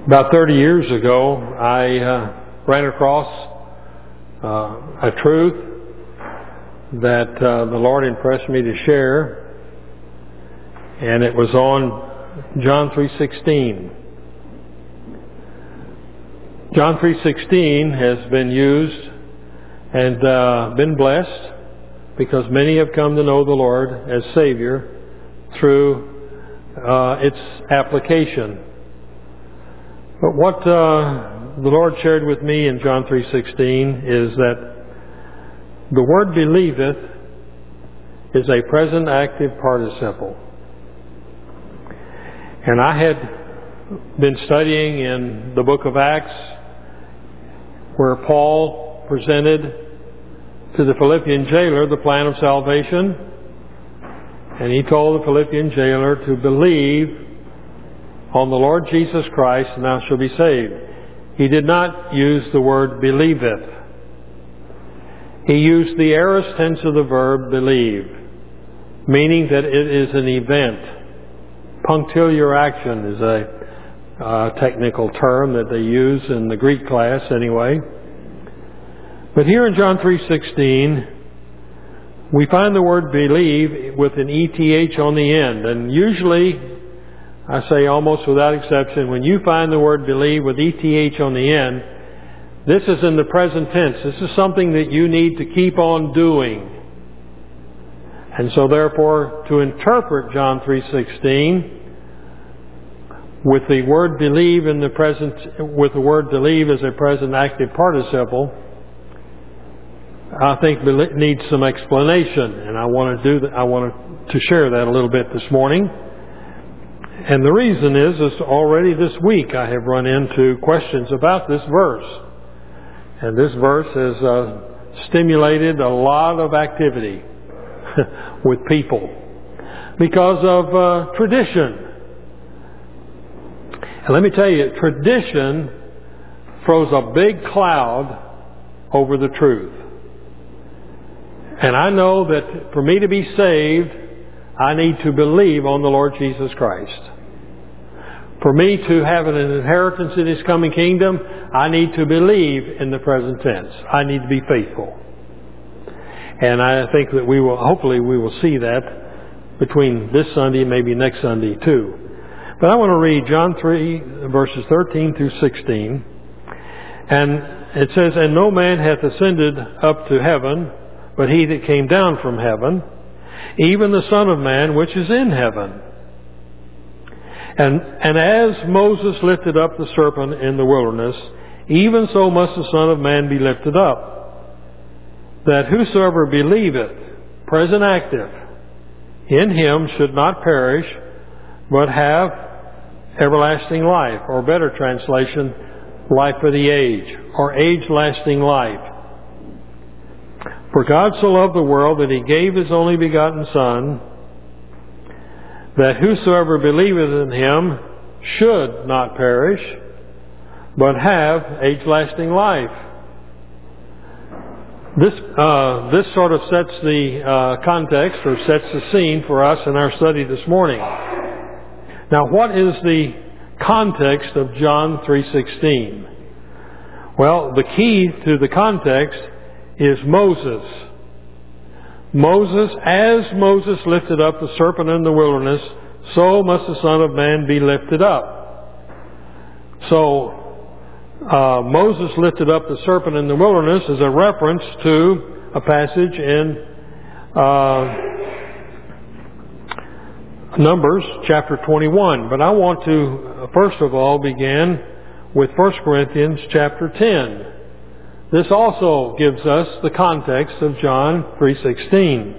About 30 years ago, I ran across a truth that the Lord impressed me to share, and it was on John 3:16. John 3:16 has been used and been blessed because many have come to know the Lord as Savior through its application. But what the Lord shared with me in John 3:16 is that the word believeth is a present active participle. And I had been studying in the book of Acts where Paul presented to the Philippian jailer the plan of salvation. And he told the Philippian jailer to believe on the Lord Jesus Christ and thou shalt be saved. He did not use the word believeth. He used the aorist tense of the verb believe, meaning that it is an event. Punctiliar action is a technical term that they use in the Greek class anyway. But here in John 3:16, we find the word believe with an ETH on the end. And usually, I say almost without exception, when you find the word believe with ETH on the end, this is in the present tense. This is something that you need to keep on doing. And so therefore, to interpret John 3:16 with the word believe in the present, with the word believe as a present active participle, I think needs some explanation, and I want to do that. I want to share that a little bit this morning. And the reason is already this week I have run into questions about this verse. And this verse has stimulated a lot of activity with people because of tradition. And let me tell you, tradition throws a big cloud over the truth. And I know that for me to be saved, I need to believe on the Lord Jesus Christ. For me to have an inheritance in His coming kingdom, I need to believe in the present tense. I need to be faithful. And I think that hopefully we will see that between this Sunday and maybe next Sunday too. But I want to read John 3 verses 13 through 16. And it says, And no man hath ascended up to heaven, but he that came down from heaven, even the Son of Man which is in heaven. And as Moses lifted up the serpent in the wilderness, even so must the Son of Man be lifted up, that whosoever believeth, present active, in Him should not perish, but have everlasting life, or better translation, life for the age, or age-lasting life. For God so loved the world that He gave His only begotten Son, that whosoever believeth in Him should not perish, but have age-lasting life. This sort of sets the context, or sets the scene for us in our study this morning. Now, what is the context of John 3:16? Well, the key to the context is Moses. As Moses lifted up the serpent in the wilderness, so must the Son of Man be lifted up. So, Moses lifted up the serpent in the wilderness is a reference to a passage in Numbers chapter 21. But I want to, first of all, begin with 1 Corinthians chapter 10. This also gives us the context of John 3:16,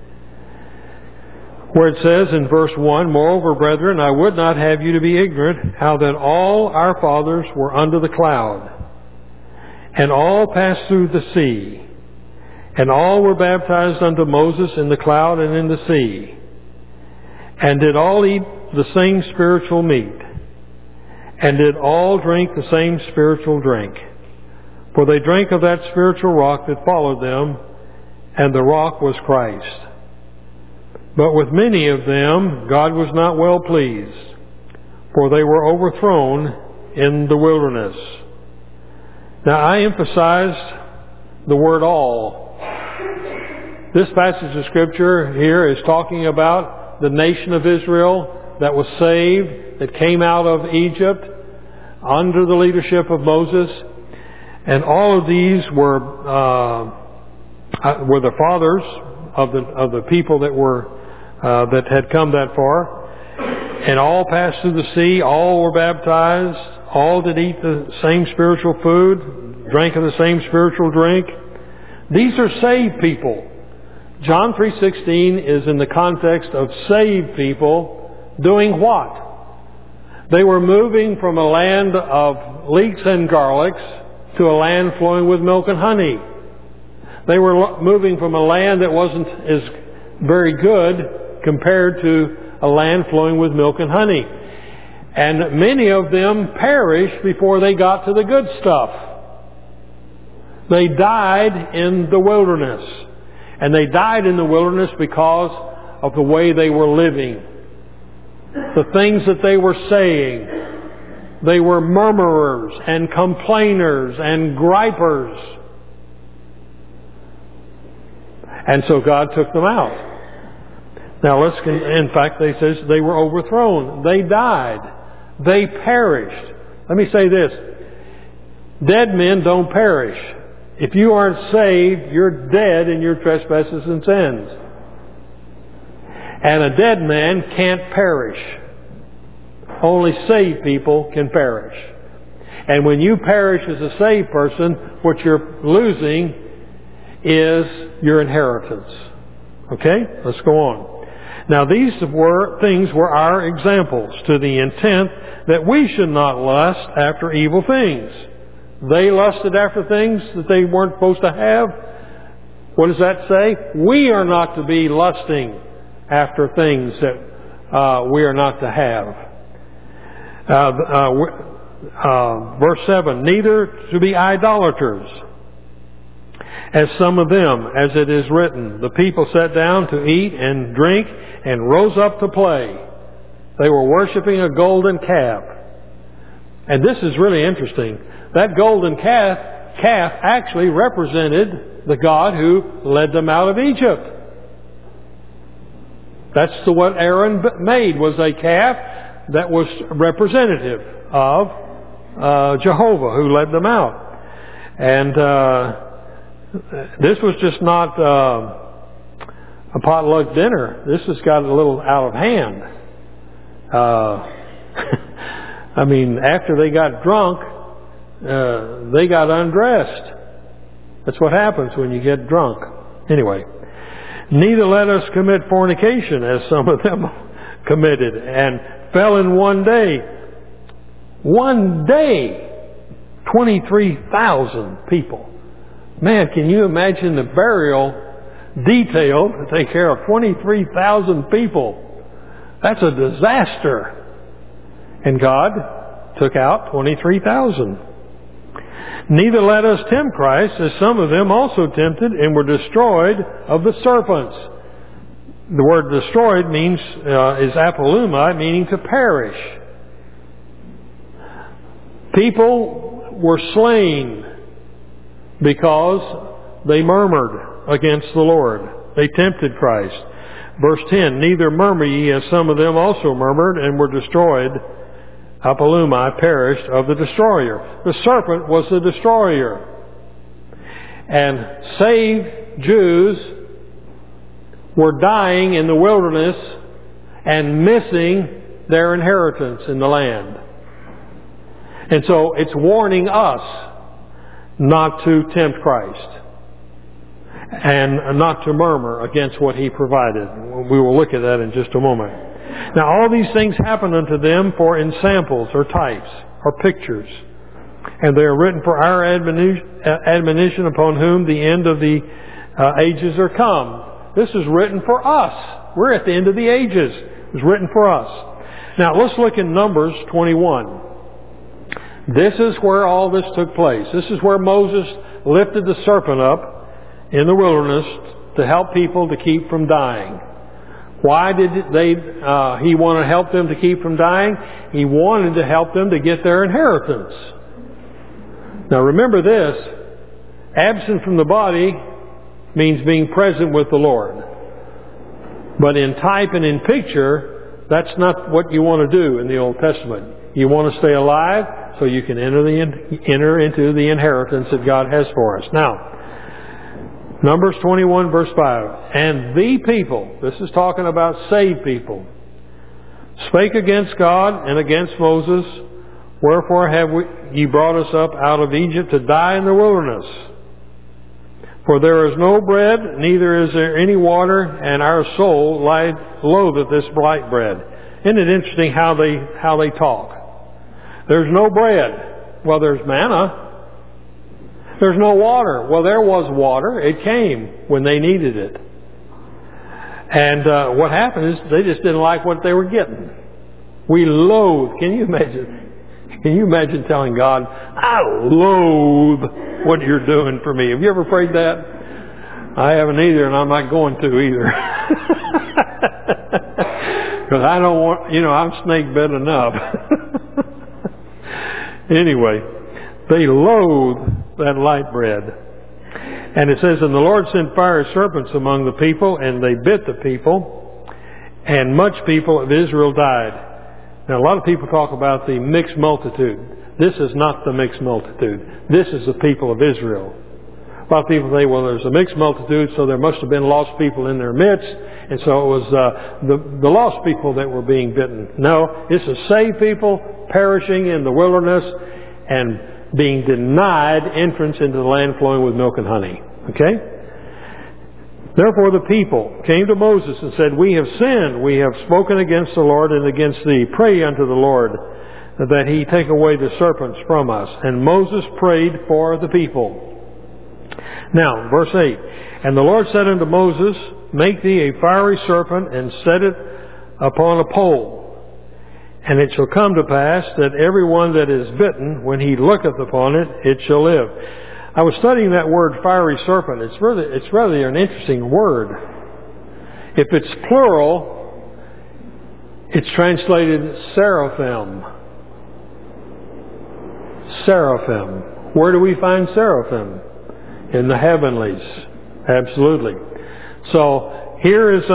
where it says in verse 1, Moreover, brethren, I would not have you to be ignorant how that all our fathers were under the cloud, and all passed through the sea, and all were baptized unto Moses in the cloud and in the sea, and did all eat the same spiritual meat, and did all drink the same spiritual drink. For they drank of that spiritual rock that followed them, and the rock was Christ. But with many of them God was not well pleased, for they were overthrown in the wilderness. Now, I emphasized the word all. This passage of Scripture here is talking about the nation of Israel that was saved, that came out of Egypt under the leadership of Moses. And all of these were the fathers of the people that had come that far. And all passed through the sea, all were baptized, all did eat the same spiritual food, drank of the same spiritual drink. These are saved people. John 3:16 is in the context of saved people doing what? They were moving from a land of leeks and garlics to a land flowing with milk and honey. They were moving from a land that wasn't as very good compared to a land flowing with milk and honey. And many of them perished before they got to the good stuff. They died in the wilderness. And they died in the wilderness because of the way they were living. The things that they were saying. They were murmurers and complainers and gripers. And so God took them out. Now in fact, they says they were overthrown. They died. They perished. Let me say this. Dead men don't perish. If you aren't saved, you're dead in your trespasses and sins. And a dead man can't perish. Only saved people can perish. And when you perish as a saved person, what you're losing is your inheritance. Okay? Let's go on. Now these things were our examples to the intent that we should not lust after evil things. They lusted after things that they weren't supposed to have. What does that say? We are not to be lusting after things that we are not to have. Verse 7, neither to be idolaters, as some of them, as it is written, the people sat down to eat and drink and rose up to play. They were worshiping a golden calf. And this is really interesting. That golden calf actually represented the God who led them out of Egypt. That's what Aaron made, was a calf that was representative of Jehovah who led them out. And this was just not a potluck dinner. This has got a little out of hand. I mean, after they got drunk, they got undressed. That's what happens when you get drunk. Anyway, neither let us commit fornication, as some of them committed, and fell in one day. One day, 23,000 people. Man, can you imagine the burial detail to take care of 23,000 people? That's a disaster. And God took out 23,000. Neither let us tempt Christ, as some of them also tempted and were destroyed of the serpents. The word destroyed means, is apoluma, meaning to perish. People were slain because they murmured against the Lord. They tempted Christ. Verse 10, neither murmur ye, as some of them also murmured and were destroyed. Apoluma, perished of the destroyer. The serpent was the destroyer. And saved Jews were dying in the wilderness and missing their inheritance in the land. And so it's warning us not to tempt Christ and not to murmur against what He provided. We will look at that in just a moment. Now all these things happen unto them for ensamples or types or pictures. And they are written for our admonition, upon whom the end of the ages are come. This is written for us. We're at the end of the ages. It was written for us. Now let's look in Numbers 21. This is where all this took place. This is where Moses lifted the serpent up in the wilderness to help people to keep from dying. Why did He want to help them to keep from dying? He wanted to help them to get their inheritance. Now remember this, absent from the body means being present with the Lord. But in type and in picture, that's not what you want to do in the Old Testament. You want to stay alive so you can enter into the inheritance that God has for us. Now, Numbers 21 verse 5. And the people, this is talking about saved people, spake against God and against Moses, wherefore have ye brought us up out of Egypt to die in the wilderness? For there is no bread, neither is there any water, and our soul loatheth this bright bread. Isn't it interesting how they talk? There's no bread. Well, there's manna. There's no water. Well, there was water. It came when they needed it. And what happened is they just didn't like what they were getting. We loathe. Can you imagine telling God, I loathe what you're doing for me? Have you ever prayed that? I haven't either, and I'm not going to either. Because I don't want, I'm snake bit enough. Anyway, they loathe that light bread. And it says, and the Lord sent fiery serpents among the people, and they bit the people, and much people of Israel died. Now, a lot of people talk about the mixed multitude. This is not the mixed multitude. This is the people of Israel. A lot of people say, well, there's a mixed multitude, so there must have been lost people in their midst, and so it was the lost people that were being bitten. No, this is saved people perishing in the wilderness and being denied entrance into the land flowing with milk and honey. Okay? Therefore the people came to Moses and said, we have sinned, we have spoken against the Lord and against thee. Pray unto the Lord that he take away the serpents from us. And Moses prayed for the people. Now, verse 8. And the Lord said unto Moses, make thee a fiery serpent and set it upon a pole. And it shall come to pass that every one that is bitten, when he looketh upon it, it shall live. I was studying that word fiery serpent. It's rather an interesting word. If it's plural, it's translated seraphim. Seraphim. Where do we find seraphim? In the heavenlies. Absolutely. So here is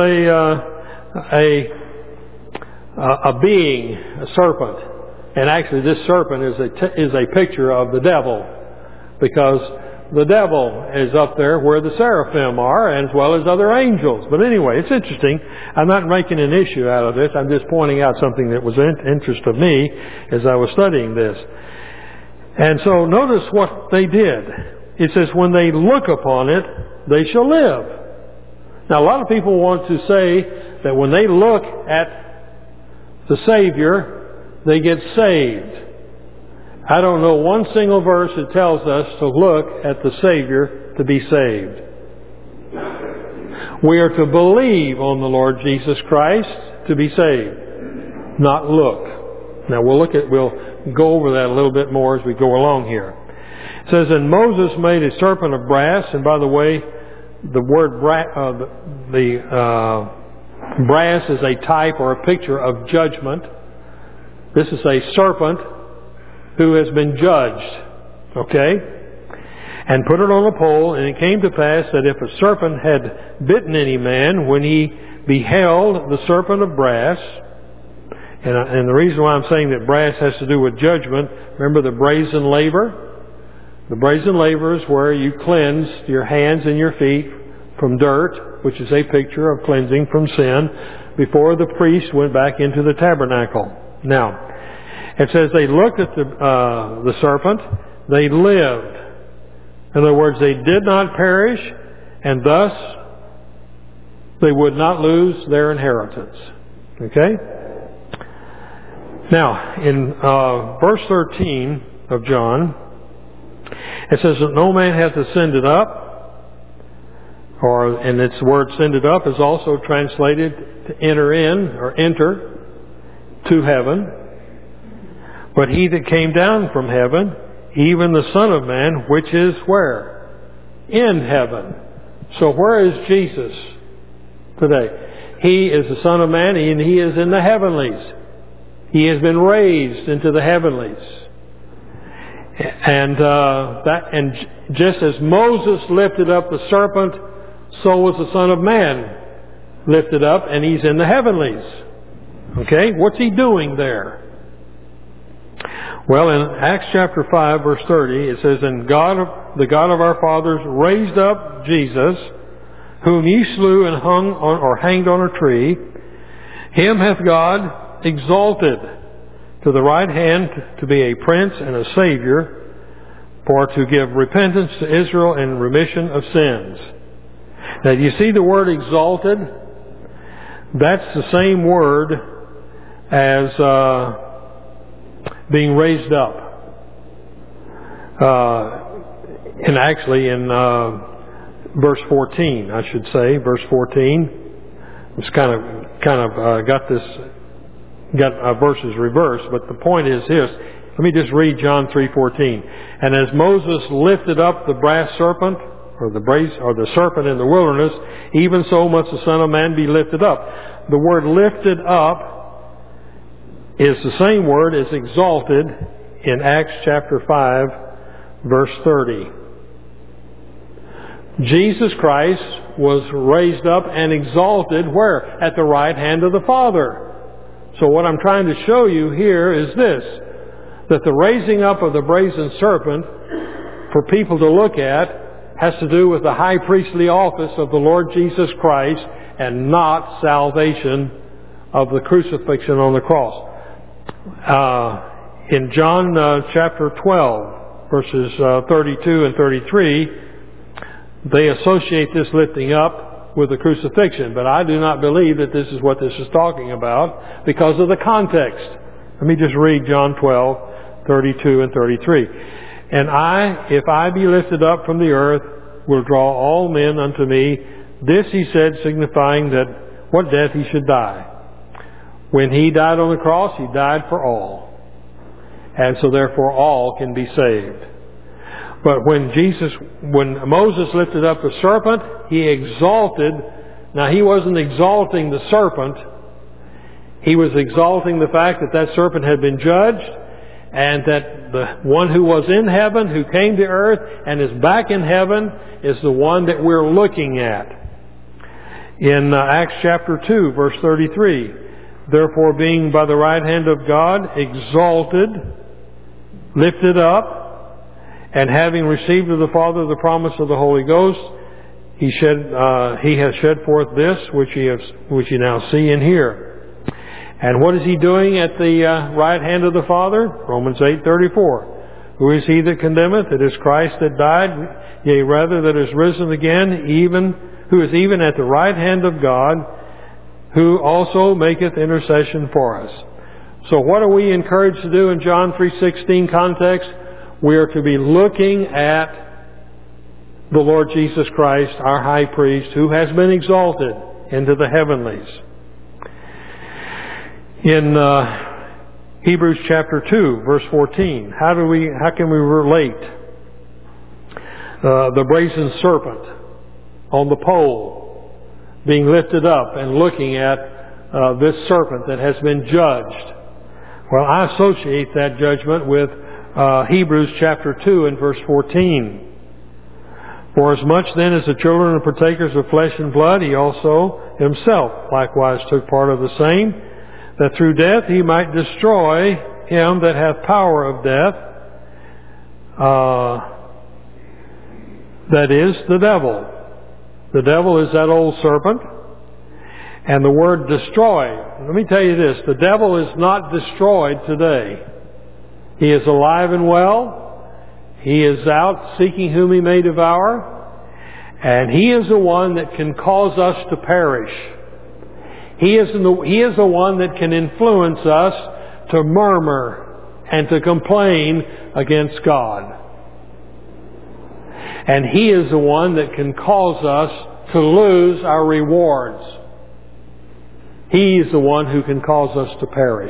a being, a serpent. And actually this serpent is a picture of the devil. Because the devil is up there where the seraphim are, as well as other angels. But anyway, it's interesting. I'm not making an issue out of this. I'm just pointing out something that was interest of me as I was studying this. And so notice what they did. It says, when they look upon it, they shall live. Now, a lot of people want to say that when they look at the Savior, they get saved. I don't know one single verse that tells us to look at the Savior to be saved. We are to believe on the Lord Jesus Christ to be saved, not look. Now we'll go over that a little bit more as we go along here. It says, and Moses made a serpent of brass, and by the way, the word brass is a type or a picture of judgment. This is a serpent who has been judged. Okay? And put it on a pole, and it came to pass that if a serpent had bitten any man, when he beheld the serpent of brass, and the reason why I'm saying that brass has to do with judgment, remember the brazen laver? The brazen laver is where you cleanse your hands and your feet from dirt, which is a picture of cleansing from sin, before the priest went back into the tabernacle. Now, it says they looked at the serpent, they lived. In other words, they did not perish, and thus they would not lose their inheritance. Okay? Now, in verse 13 of John, it says that no man hath ascended up, and its word ascended up is also translated to enter in, or enter to heaven. But he that came down from heaven, even the Son of Man, which is where? In heaven. So where is Jesus today? He is the Son of Man, and He is in the heavenlies. He has been raised into the heavenlies. And just as Moses lifted up the serpent, so was the Son of Man lifted up, and He's in the heavenlies. Okay? What's He doing there? Well, in Acts chapter 5, verse 30, it says, "And the God of our fathers raised up Jesus, whom ye slew and hanged on a tree. Him hath God exalted to the right hand to be a prince and a savior, for to give repentance to Israel and remission of sins." Now, you see the word exalted? That's the same word as being raised up. And actually in verse 14, I should say, verse 14. It's kind of got verses reversed, but the point is this. Let me just read John 3:14. "And as Moses lifted up the brass serpent, or the serpent in the wilderness, even so must the Son of Man be lifted up." The word lifted up is the same word as exalted in Acts chapter 5, verse 30. Jesus Christ was raised up and exalted where? At the right hand of the Father. So what I'm trying to show you here is this, that the raising up of the brazen serpent for people to look at has to do with the high priestly office of the Lord Jesus Christ and not salvation of the crucifixion on the cross. In John chapter 12, verses 32 and 33, they associate this lifting up with the crucifixion. But I do not believe that this is what this is talking about because of the context. Let me just read John 12, 32 and 33. "And if I be lifted up from the earth, will draw all men unto me. This He said, signifying that what death He should die. When He died on the cross, He died for all. And so therefore all can be saved. But when Moses lifted up the serpent, He exalted. Now He wasn't exalting the serpent. He was exalting the fact that that serpent had been judged, and that the one who was in heaven, who came to earth and is back in heaven, is the one that we're looking at. In Acts chapter 2, verse 33, "Therefore being by the right hand of God exalted, lifted up, and having received of the Father the promise of the Holy Ghost, He has shed forth this which ye now see and hear." And what is He doing at the right hand of the Father? Romans 8:34. "Who is He that condemneth? It is Christ that died, yea, rather that is risen again, who is even at the right hand of God, who also maketh intercession for us." So what are we encouraged to do in John 3:16 context? We are to be looking at the Lord Jesus Christ, our high priest, who has been exalted into the heavenlies. In Hebrews chapter 2, verse 14, how can we relate the brazen serpent on the pole being lifted up and looking at this serpent that has been judged? Well, I associate that judgment with Hebrews chapter 2 and verse 14. "For as much then as the children are partakers of flesh and blood, He also Himself likewise took part of the same, that through death He might destroy him that hath power of death, that is, the devil." The devil is that old serpent. And the word destroy, let me tell you this, the devil is not destroyed today. He is alive and well. He is out seeking whom He may devour. And He is the one that can cause us to perish. He is the one that can influence us to murmur and to complain against God. And He is the one that can cause us to lose our rewards. He is the one who can cause us to perish.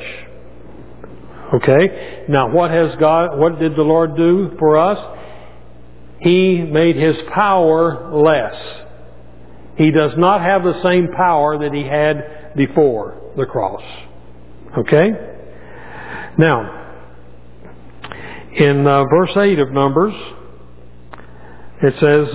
Okay? Now what did the Lord do for us? He made His power less. He does not have the same power that he had before the cross. Okay? Now, in verse 8 of Numbers, it says,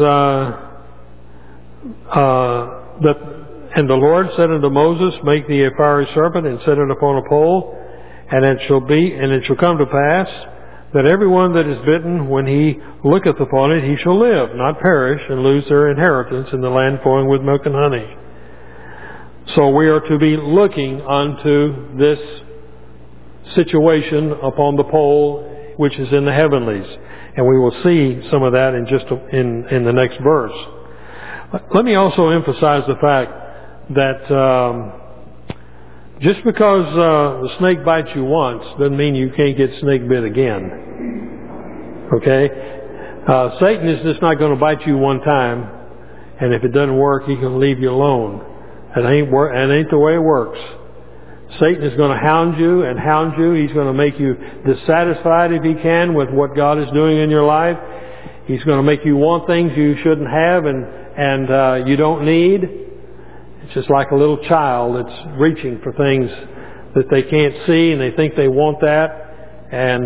And the Lord said unto Moses, Make thee a fiery serpent, and set it upon a pole, and it shall come to pass, that everyone that is bitten, when he looketh upon it, he shall live, not perish, and lose their inheritance in the land flowing with milk and honey. So we are to be looking unto this situation upon the pole, which is in the heavenlies. And we will see some of that in the next verse. Let me also emphasize the fact that just because the snake bites you once doesn't mean you can't get snake bit again. Okay? Satan is just not going to bite you one time, and if it doesn't work, he can leave you alone. It ain't the way it works. Satan is going to hound you and hound you. He's going to make you dissatisfied if he can with what God is doing in your life. He's going to make you want things you shouldn't have and you don't need. It's just like a little child that's reaching for things that they can't see, and they think they want that, and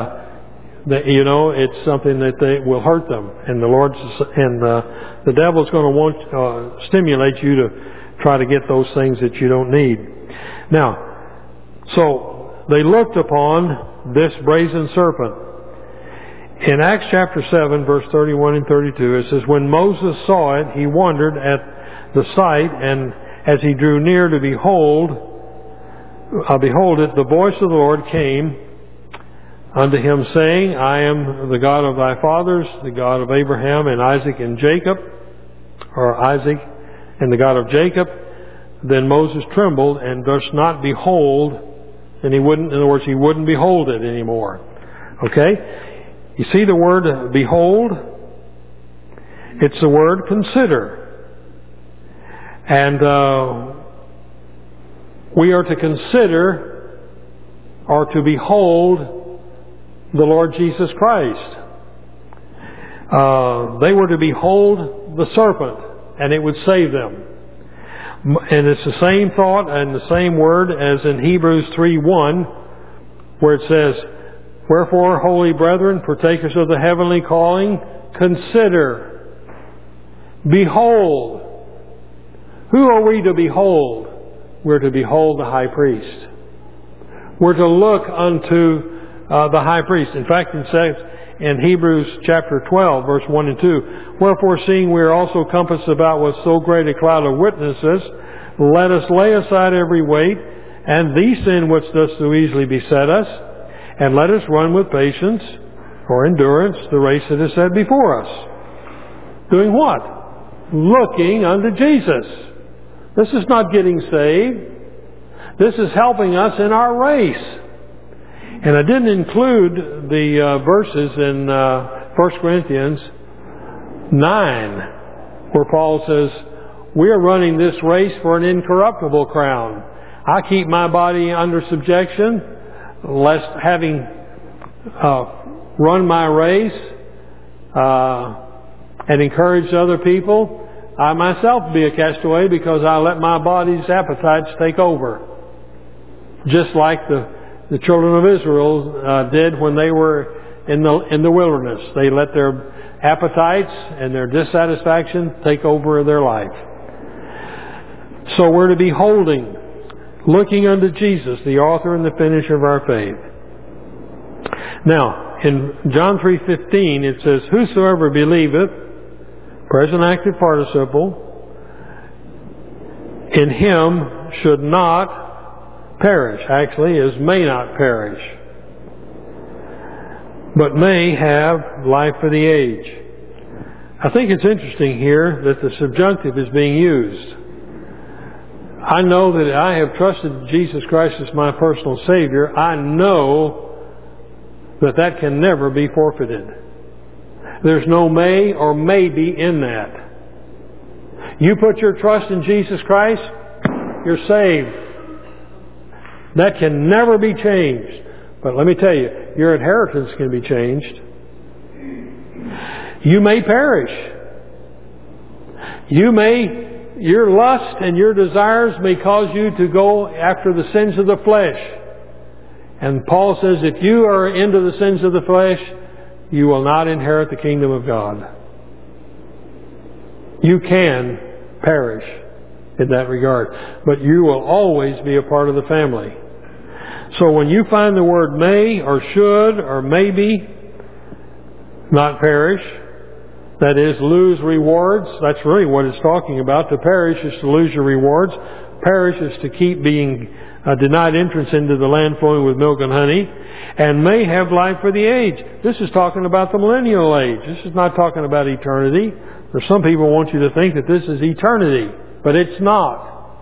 it's something that will hurt them. And the devil's going to want stimulate you to try to get those things that you don't need. Now, so they looked upon this brazen serpent. In Acts chapter 7, verse 31 and 32, it says, When Moses saw it, he wondered at the sight, and as he drew near to behold it, the voice of the Lord came unto him, saying, I am the God of thy fathers, the God of Abraham and Isaac and Jacob, or Isaac and the God of Jacob. Then Moses trembled and durst not behold, and he wouldn't behold it anymore. Okay? You see the word behold? It's the word consider. And we are to consider or to behold the Lord Jesus Christ. They were to behold the serpent, and it would save them. And it's the same thought and the same word as in Hebrews 3:1, where it says, Wherefore, holy brethren, partakers of the heavenly calling, consider, behold. Who are we to behold? We're to behold the high priest. We're to look unto the high priest. In fact, it says in Hebrews chapter 12, verse 1 and 2, Wherefore, seeing we are also compassed about with so great a cloud of witnesses, let us lay aside every weight, and the sin which does so easily beset us, and let us run with patience, or endurance, the race that is set before us. Doing what? Looking unto Jesus. This is not getting saved. This is helping us in our race. And I didn't include the verses in 1 Corinthians 9, where Paul says, We are running this race for an incorruptible crown. I keep my body under subjection, lest having run my race and encouraged other people, I myself be a castaway because I let my body's appetites take over. Just like the children of Israel did when they were in the wilderness. They let their appetites and their dissatisfaction take over their life. So we're to be looking unto Jesus, the author and the finisher of our faith. Now, in John 3:15 it says, Whosoever believeth, present active participle, in him should not perish. Actually, is may not perish, but may have life for the age. I think it's interesting here that the subjunctive is being used. I know that I have trusted Jesus Christ as my personal Savior. I know that can never be forfeited. There's no may or maybe in that. You put your trust in Jesus Christ, you're saved. That can never be changed. But let me tell you, your inheritance can be changed. You may perish. You may your lust and your desires may cause you to go after the sins of the flesh. And Paul says if you are into the sins of the flesh, you will not inherit the kingdom of God. You can perish in that regard, but you will always be a part of the family. So when you find the word may or should or maybe not perish, that is, lose rewards, that's really what it's talking about. To perish is to lose your rewards. Perish is to keep being denied entrance into the land flowing with milk and honey, and may have life for the age. This is talking about the millennial age. This is not talking about eternity. There's some people want you to think that this is eternity, but it's not.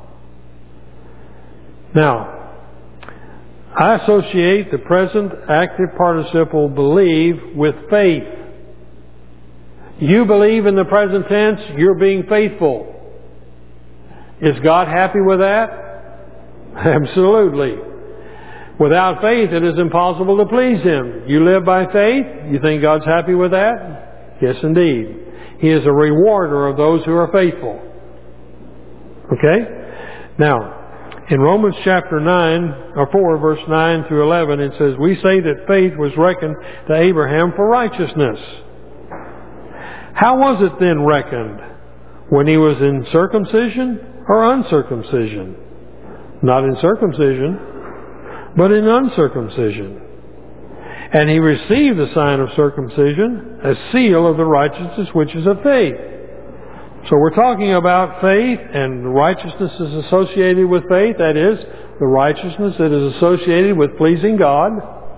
Now, I associate the present active participle believe with faith. You believe in the present tense, you're being faithful. Is God happy with that? Absolutely. Without faith, it is impossible to please Him. You live by faith? You think God's happy with that? Yes, indeed. He is a rewarder of those who are faithful. Okay? Now, in Romans chapter 4, verse 9 through 11, it says, we say that faith was reckoned to Abraham for righteousness. How was it then reckoned? When he was in circumcision or uncircumcision? Not in circumcision, but in uncircumcision. And he received the sign of circumcision, a seal of the righteousness which is of faith. So we're talking about faith, and righteousness is associated with faith. That is, the righteousness that is associated with pleasing God.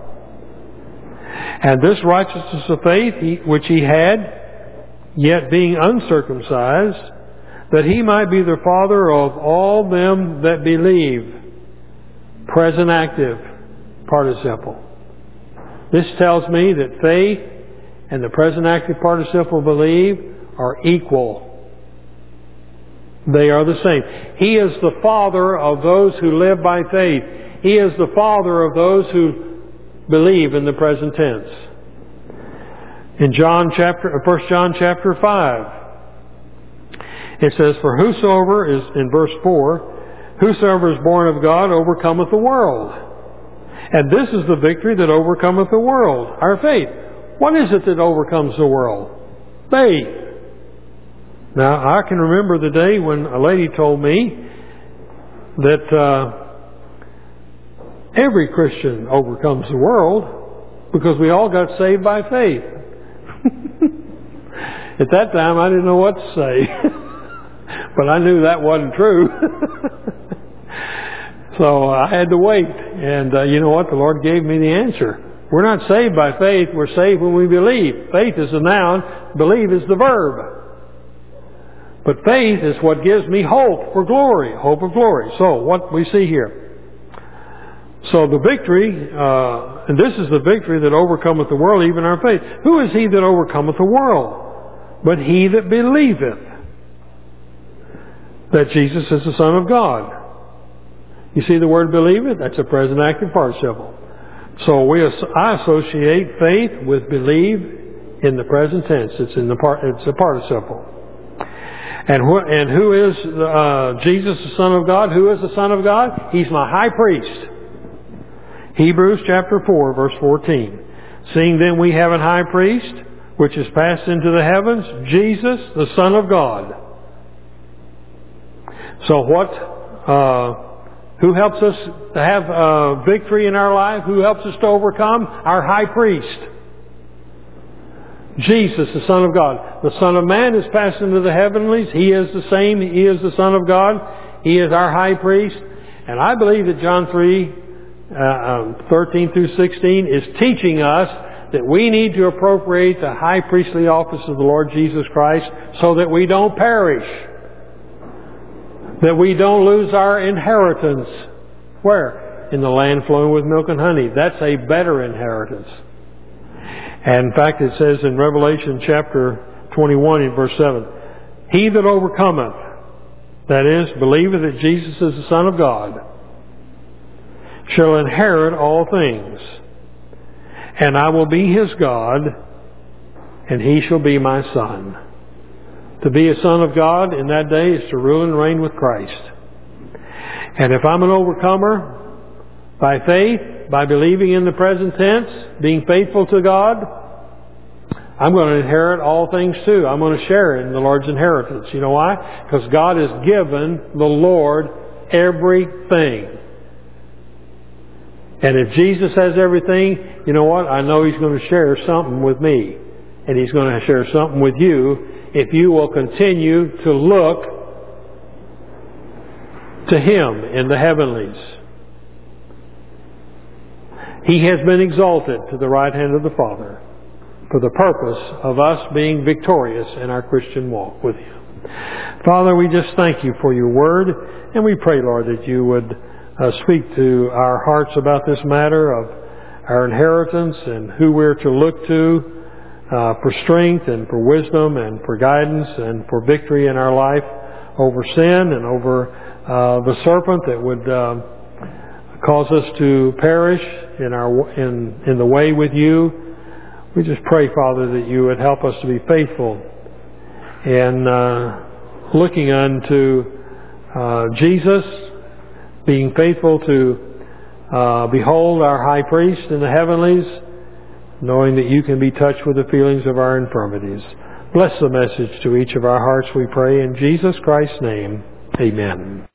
And this righteousness of faith, which he had, yet being uncircumcised, that he might be the father of all them that believe. Present active participle. This tells me that faith and the present active participle believe are equal. They are the same. He is the father of those who live by faith. He is the father of those who believe in the present tense. In 1 John chapter 5, it says, for whosoever is, in verse 4, whosoever is born of God overcometh the world. And this is the victory that overcometh the world, our faith. What is it that overcomes the world? Faith. Now, I can remember the day when a lady told me that every Christian overcomes the world because we all got saved by faith. At that time, I didn't know what to say. But I knew that wasn't true. So I had to wait. And you know what? The Lord gave me the answer. We're not saved by faith. We're saved when we believe. Faith is the noun. Believe is the verb. But faith is what gives me hope for glory. Hope of glory. So what we see here. So the victory, and this is the victory that overcometh the world, even our faith. Who is he that overcometh the world? But he that believeth that Jesus is the Son of God. You see the word believeth? That's a present active participle. So I associate faith with believe in the present tense. It's a participle. And who is Jesus, the Son of God? Who is the Son of God? He's my high priest. Hebrews chapter 4, verse 14. Seeing then we have an high priest, which is passed into the heavens, Jesus, the Son of God. So who helps us to have victory in our life? Who helps us to overcome? Our high priest. Jesus, the Son of God. The Son of Man is passed into the heavenlies. He is the same. He is the Son of God. He is our high priest. And I believe that John 3, 13 through 16 is teaching us that we need to appropriate the high priestly office of the Lord Jesus Christ so that we don't perish. That we don't lose our inheritance. Where? In the land flowing with milk and honey. That's a better inheritance. And in fact, it says in Revelation chapter 21 in verse 7, he that overcometh, that is, believeth that Jesus is the Son of God, shall inherit all things. And I will be his God, and he shall be my son. To be a son of God in that day is to rule and reign with Christ. And if I'm an overcomer by faith, by believing in the present tense, being faithful to God, I'm going to inherit all things too. I'm going to share in the Lord's inheritance. You know why? Because God has given the Lord everything. And if Jesus has everything, you know what? I know He's going to share something with me. And He's going to share something with you if you will continue to look to Him in the heavenlies. He has been exalted to the right hand of the Father for the purpose of us being victorious in our Christian walk with Him. Father, we just thank You for Your Word, and we pray, Lord, that You would speak to our hearts about this matter of our inheritance and who we're to look to for strength and for wisdom and for guidance and for victory in our life over sin and over the serpent that would cause us to perish in the way with You. We just pray, Father, that You would help us to be faithful in looking unto Jesus, being faithful to behold our high priest in the heavenlies, knowing that You can be touched with the feelings of our infirmities. Bless the message to each of our hearts, we pray, in Jesus Christ's name. Amen.